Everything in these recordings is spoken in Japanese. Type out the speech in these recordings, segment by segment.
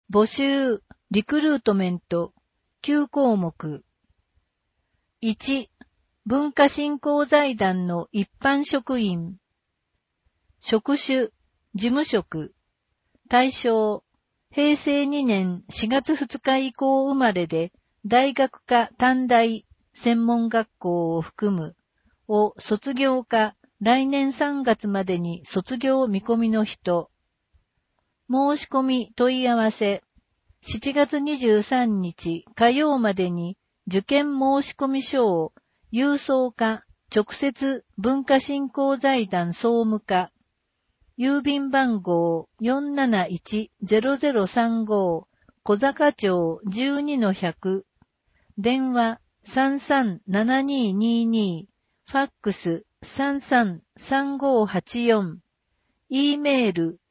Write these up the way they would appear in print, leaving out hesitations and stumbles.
募集、リクルートメント、9項目。1、文化振興財団の一般職員。職種、事務職。対象、平成2年4月2日以降生まれで、大学か短大、専門学校を含む、を卒業か来年3月までに卒業見込みの人。申し込み問い合わせ。7月23日火曜までに受験申し込み書を郵送か直接文化振興財団総務課。郵便番号 471-0035 小坂町 12-100。電話337222。ファックス333584。E メール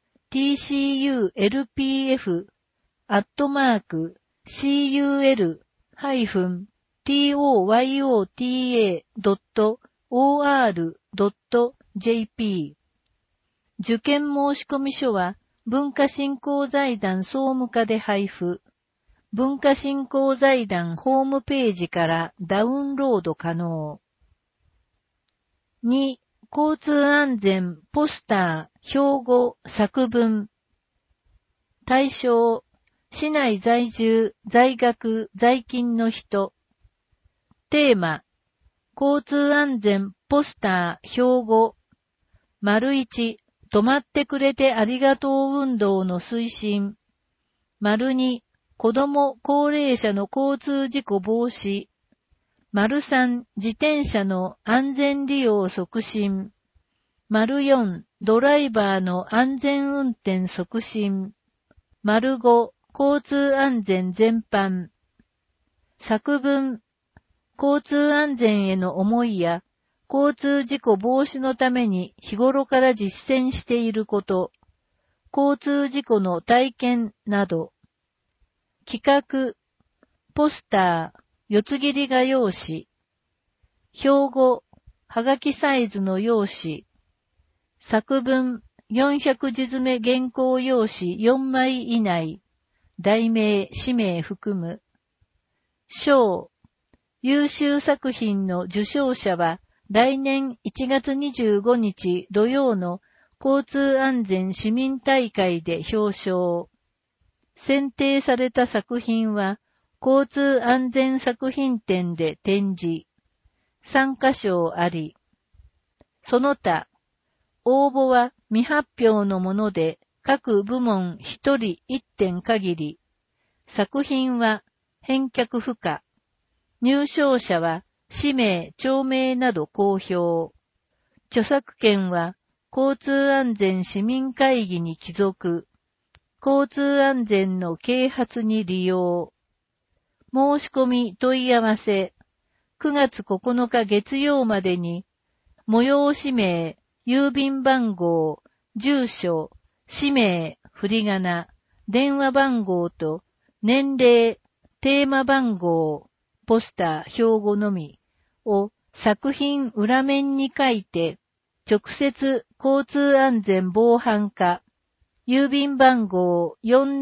tcul-pf@tcul-toyota.or.jp。受験申し込み書は文化振興財団総務課で配布。文化振興財団ホームページからダウンロード可能。2、交通安全ポスター、標語、作文。対象、市内在住、在学、在勤の人。テーマ、交通安全ポスター、標語。1、止まってくれてありがとう運動の推進。2、子供、高齢者の交通事故防止。3、自転車の安全利用促進。4、ドライバーの安全運転促進。5、交通安全全般。作文、交通安全への思いや、交通事故防止のために日頃から実践していること、交通事故の体験など。企画、ポスター、四つ切り画用紙。標語、はがきサイズの用紙。作文、400字詰め原稿用紙4枚以内。題名、氏名含む。賞、優秀作品の受賞者は、来年1月25日土曜の交通安全市民大会で表彰。選定された作品は、交通安全作品展で展示。参加賞あり。その他、応募は未発表のもので、各部門1人1点限り。作品は返却不可。入賞者は氏名、町名など公表。著作権は交通安全市民会議に帰属。交通安全の啓発に利用。申し込み問い合わせ。9月9日月曜までに、催し名、郵便番号、住所、氏名、振り仮名、電話番号と、年齢、テーマ番号、ポスター、標語のみを作品裏面に書いて、直接交通安全防犯課、郵便番号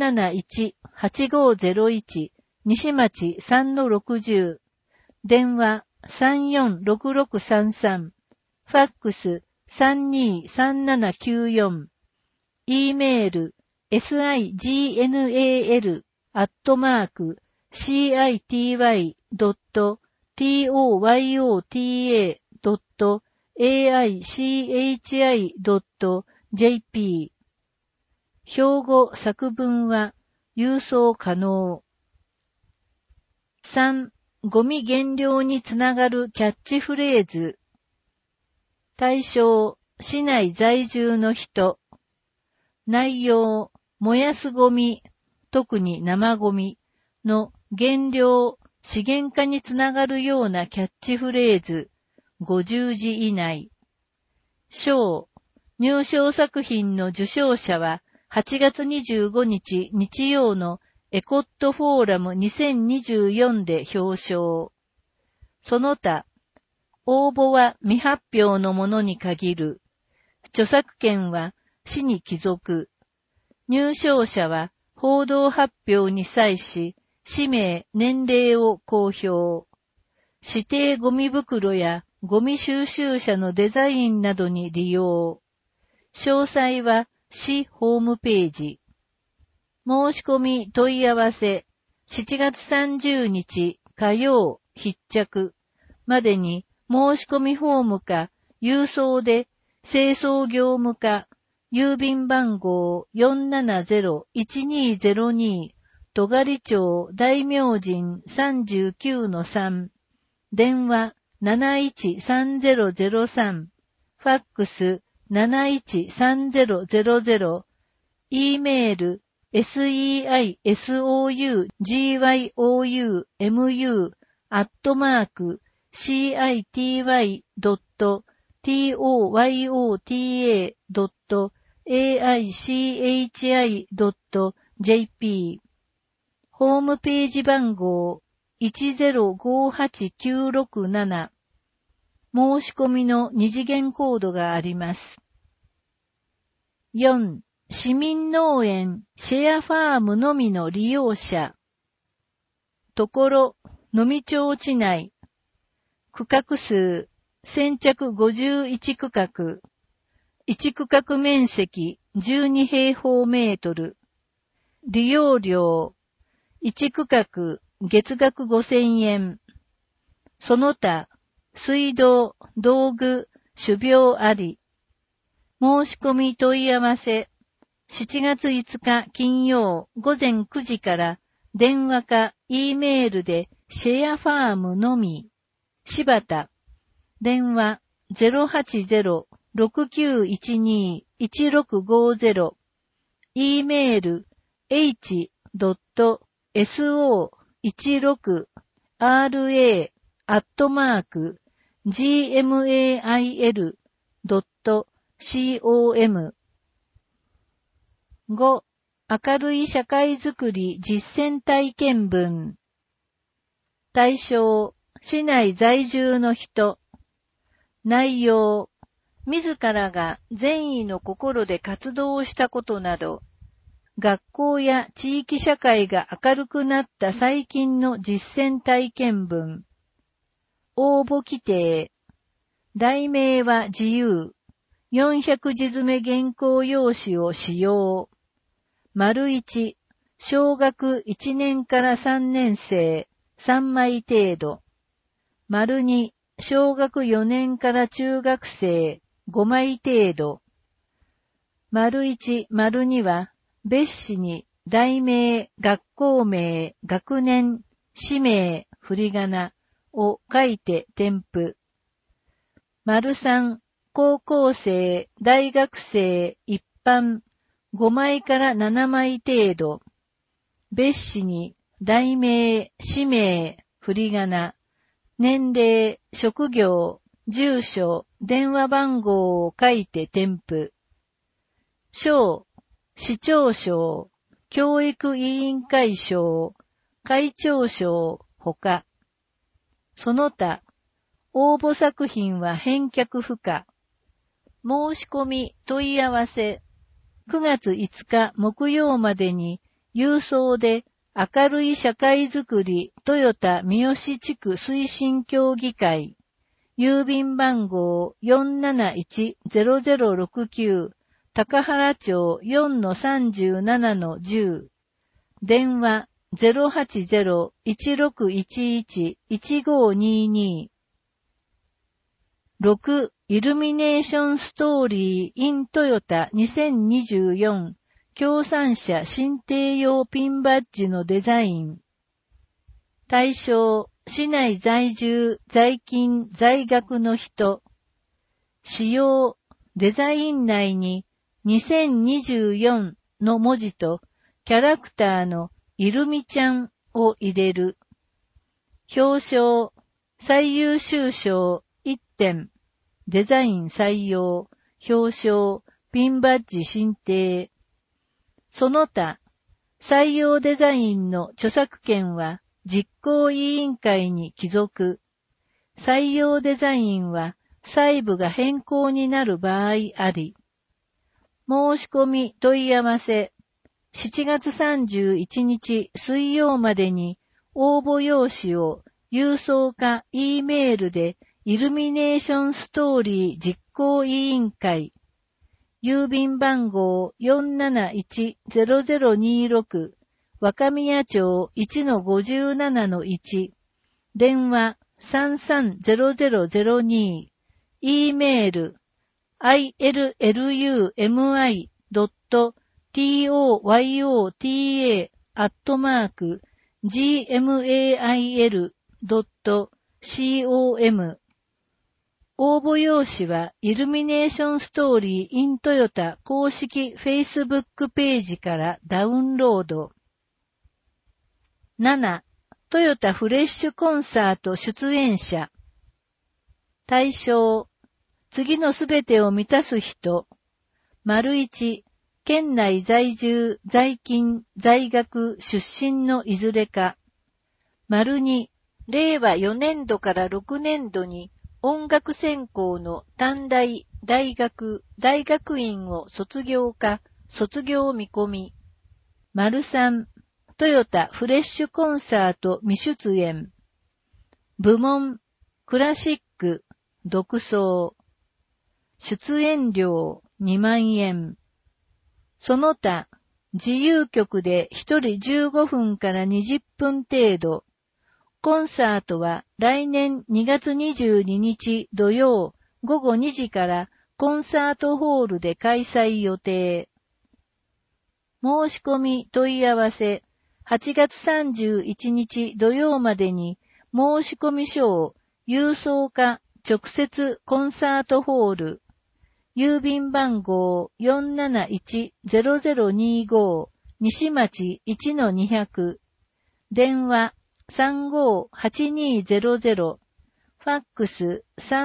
471-8501 西町 3-60、電話 346633、ファックス 323794、E メール signal@city.toyota.aichi.jp。 標語作文は郵送可能。3、ゴミ減量につながるキャッチフレーズ。対象、市内在住の人。内容、燃やすゴミ、特に生ゴミの減量、資源化につながるようなキャッチフレーズ、50字以内。賞、入賞作品の受賞者は、8月25日日曜のエコットフォーラム2024で表彰。その他、応募は未発表のものに限る。著作権は市に帰属。入賞者は報道発表に際し、氏名、年齢を公表。指定ゴミ袋やゴミ収集車のデザインなどに利用。詳細は市ホームページ。申し込み問い合わせ、7月30日火曜必着までに申し込みフォームか郵送で清掃業務課郵便番号 470-1202 戸狩町大明神 39-3 電話 713003 ファックス 713000 E メールseisouyuji.toyota.aichi.jp ホームページ番号 1058967 申し込みの二次元コードがあります。4. 市民農園シェアファームのみの利用者。ところ、能美町地内。区画数、先着51区画。1区画面積12平方メートル。利用料、1区画月額5000円。その他、水道、道具、種苗あり。申し込み問い合わせ。7月5日金曜午前9時から電話か E メールでシェアファームのみ。柴田。電話 080-6912-1650。E メール h.so16-@gmail.com。5. 明るい社会づくり実践体験文。対象、市内在住の人。内容、自らが善意の心で活動したことなど、学校や地域社会が明るくなった最近の実践体験文。応募規定。題名は自由。400字詰め原稿用紙を使用。1、小学1年から3年生3枚程度。2、小学4年から中学生5枚程度。1、2は別紙に題名、学校名、学年、氏名、振り仮名を書いて添付。3、高校生、大学生、一般5枚から7枚程度。別紙に題名、氏名、振り仮名、年齢、職業、住所、電話番号を書いて添付。賞、市長賞、教育委員会賞、会長賞、ほか。その他、応募作品は返却不可。申し込み問い合わせ。9月5日木曜までに郵送で明るい社会づくりトヨタ三好地区推進協議会郵便番号 4710069 高原町 4-37-10 電話 080-1611-1522 6. イルミネーションストーリー in トヨタ2024協賛者申請用ピンバッジのデザイン。対象、市内在住、在勤、在学の人。使用、デザイン内に2024の文字とキャラクターのイルミちゃんを入れる。表彰、最優秀賞1点。デザイン採用、表彰、ピンバッジ申請。その他、採用デザインの著作権は実行委員会に帰属。採用デザインは細部が変更になる場合あり。申し込み問い合わせ。 7月31日水曜までに応募用紙を郵送か E メールでイルミネーションストーリー実行委員会、郵便番号 471-0026 若宮町 1-57-1 電話 330002 E メール illuminatoyota@gmail.com 応募用紙はイルミネーションストーリー in トヨタ公式 Facebook ページからダウンロード。7. トヨタフレッシュコンサート出演者。対象。次のすべてを満たす人。1、県内在住、在勤、在学、出身のいずれか。2、令和4年度から6年度に音楽専攻の短大、大学、大学院を卒業か、卒業見込み。3、トヨタフレッシュコンサート未出演。部門、クラシック、独奏。出演料2万円。その他、自由曲で1人15分から20分程度。コンサートは来年2月22日土曜午後2時からコンサートホールで開催予定。申し込み問い合わせ8月31日土曜までに申し込み書を郵送か直接コンサートホール郵便番号 471-0025 西町 1-200 電話358200ファックス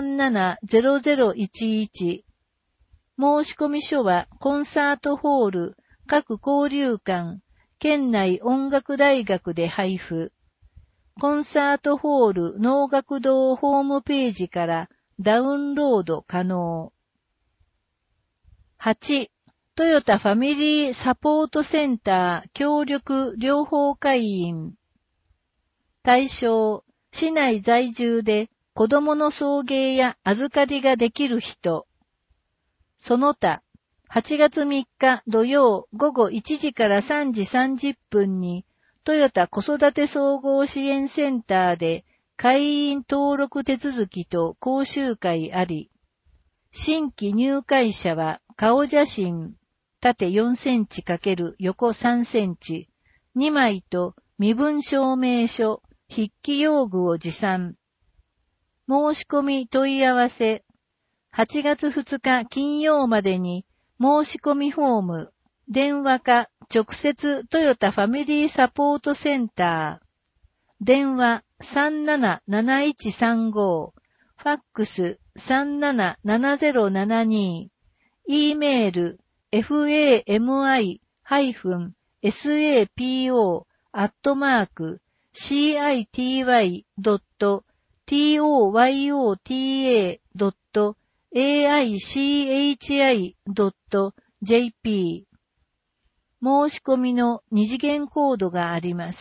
370011申し込み書はコンサートホール各交流館県内音楽大学で配布コンサートホール能楽堂ホームページからダウンロード可能。8. トヨタファミリーサポートセンター協力療法会員。対象、市内在住で子供の送迎や預かりができる人。その他、8月3日土曜午後1時から3時30分にトヨタ子育て総合支援センターで会員登録手続きと講習会あり、新規入会者は顔写真、縦4センチ×横3センチ、2枚と身分証明書、筆記用具を持参。申し込み問い合わせ。8月2日金曜までに申し込みフォーム、電話か直接トヨタファミリーサポートセンター。電話377135、ファックス377072、E メール fami-city.toyota.aichi.jp 申し込みの二次元コードがあります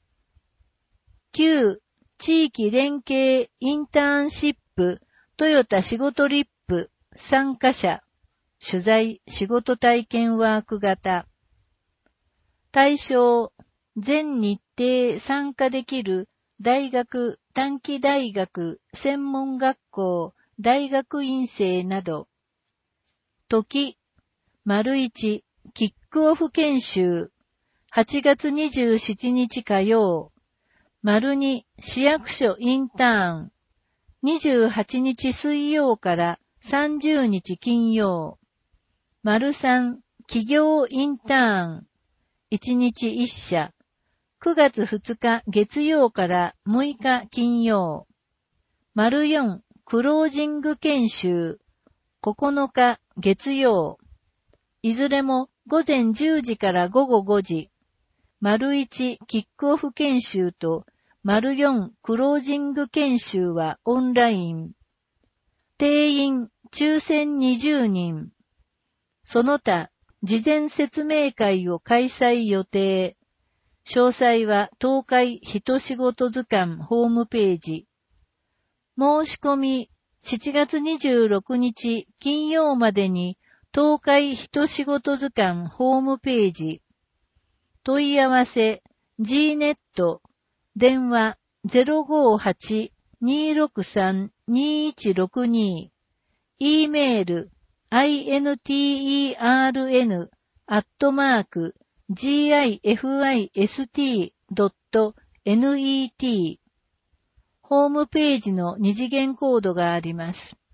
。9. 地域連携インターンシップトヨタ仕事リップ参加者取材仕事体験ワーク型対象全日程参加できる大学短期大学専門学校大学院生など時 ① キックオフ研修8月27日火曜 ② 市役所インターン28日水曜から30日金曜 ③ 企業インターン1日1社9月2日月曜から6日金曜 ④ クロージング研修9日月曜いずれも午前10時から午後5時 ① キックオフ研修と ④ クロージング研修はオンライン定員抽選20人その他事前説明会を開催予定。詳細は東海一仕事図鑑ホームページ。申し込み7月26日金曜までに東海一仕事図鑑ホームページ。問い合わせ G-NET 電話 058-263-2162 E メール intern@gifist.net ホームページの二次元コードがあります。